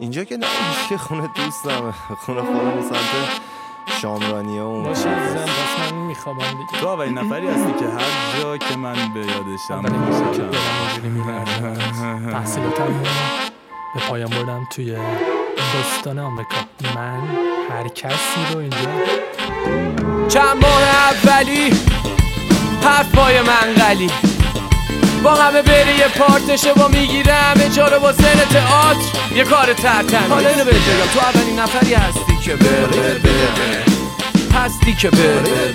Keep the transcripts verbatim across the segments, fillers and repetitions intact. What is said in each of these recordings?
اینجا که نه که خونه دوستمه، خونه خودم سمت شامرانیه اون باشه عزیزم، بس من میخوابم دیگه. تو اولین نفری هستی که هر جا که من به یادشم اولین بار که برم اونجوری میبردم تحصیلاتم به پایان بردم توی بستان آمریکا. من هر کسی رو اینجا چند ماه اولی حرفای منقلی با همه بری یه پارتشه با میگیره همه جا رو با سن تئاتر یه کار ترتمیز. حالا اینو بهت بگم، تو اولین نفری هستی که بر بر بر هستی که بر بر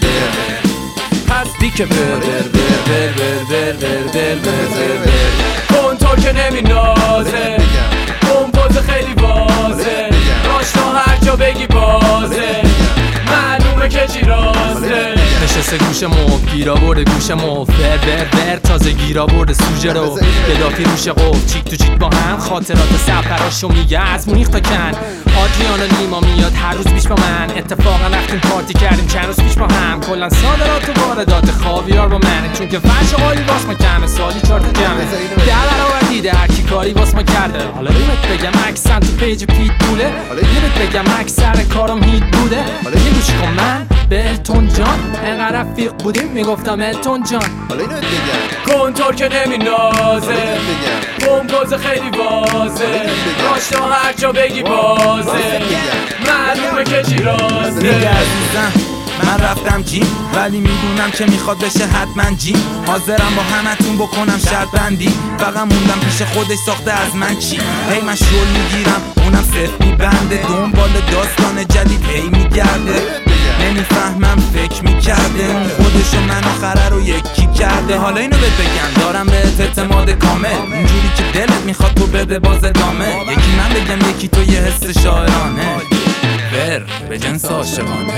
بر هستی که بر بر بر بر بر بر بر کنتور که نمی نازه، کمپوز خیلی واضحه، آشنا هر جا بگی بازه، معلومه که چی راسته. نشسته گوش مو گیرا برده گوش مو بر بر بر تازه گیرا برده سوژه رو گدافی روش قف چیک تو چیک با هم خاطرات سفراشو میگه از مونیخ تا کن. آدریان و نیما میاد هر روز بیش با من، اتفاقا رفتیم پارتی کردیم چند روز پیش با هم. کلا صادرات و واردات خاویار با من، چون که فرش قالی واس ما کمه سالی چهار تا جمعه در برابر دیده هر کی کاری واس ما کرده. حالا بهت بگم اکسنت تو پیج پیت بوله، بهت بگم اکثر کارم هیت بوده. یه گوش کن من به التون جان انقدر رفیق بودیم میگفتم التون جان. حالا اینو بگم کنتور که نمی نازه، کمپوز خیلی واضحه، آشنا هر جا بگی بازه، معلومه که چی راسته. میگه عزیزم من رفتم جیم ولی میدونم که میخواد بشه حتما جیم. حاضرم با همتون بکنم شرط بندی، فقط موندم پیش خودش ساخته از من چی. هی من شل میگیرم اونم صرف میبنده، دنبال داستان جدید هی میگرده. نمیفهمم فکر میکرده اون خودشو من آخره رو یکی کرده. حالا اینو بهت بگم دارم بهت اعتماد کامل، اونجوری که دلت میخواد تو بده باز ادامه. یکی من بگم یکی تو یه حس شاعرانه بر به جنس عاشقانه.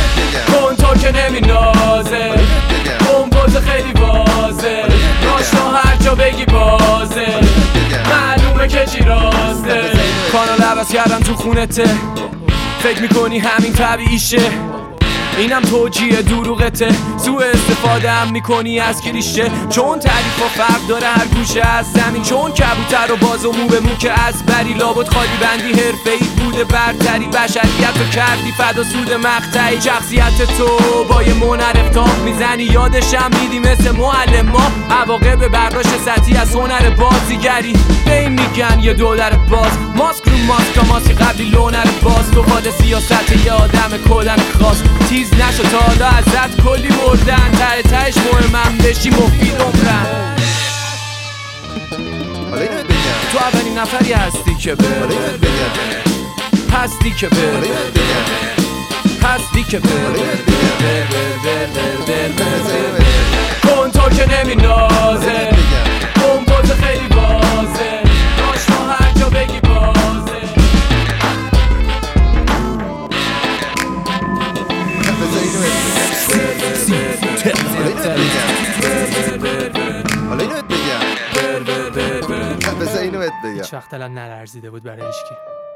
کنتور که نمی نازه، کمپوز خیلی واضحه، آشنا هر جا بگی بازه، معلومه که چی راسته. کانال عوض کردم تو خونته، فکر میکنی همین طبیعیشه، اینم توجیه دروغته. سوء استفاده هم میکنی از کلیشه، چون تعریف و فرق داره هر گوشه از زمین. چون کبوتر و باز و مو به مو که از بری لابد خالی بندی حرفه‌ای بوده برتری. بشریت رو کردی فدا سود مقطعی، شخصیت تو با یه منعرف تاق میزنی یادشم میدی مثل معلم ما. عواقب برداشت سطحی از هنر بازیگری به این میگن یه دلار باز. ماسک رو ماسک ماسک قبلی لونر باز، تو خود سیاست یه آدم کلن خاص. تیز نشو تا حالا ازت کلی مردن، ته تهش مهمم بشی مفید عمرن. حالا اینو بگم تو اولین نفری هستی که بر حالا اینو بگم هستی که بر حالا اینو بگم هستی که بر حالا اینو بگم کنتور که نمی نازه، کمپوز خیلی واضحه، آشنا هر جا بگی بازه. حالا اینو بگم بذار اینو بهت بگم هیچ وقت دلم نلرزیده بود برای هیچکی.